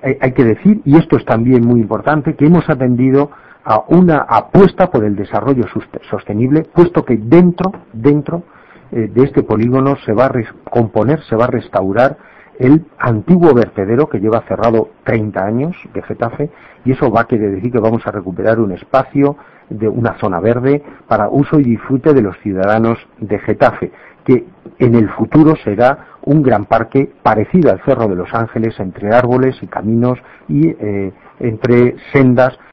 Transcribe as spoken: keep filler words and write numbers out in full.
hay, hay que decir, y esto es también muy importante, que hemos atendido a una apuesta por el desarrollo sostenible, puesto que dentro, dentro eh, de este polígono se va a recomponer, se va a restaurar el antiguo vertedero que lleva cerrado treinta años de Getafe, y eso va a querer decir que vamos a recuperar un espacio de una zona verde para uso y disfrute de los ciudadanos de Getafe, que en el futuro será un gran parque parecido al Cerro de los Ángeles, entre árboles y caminos y eh, entre sendas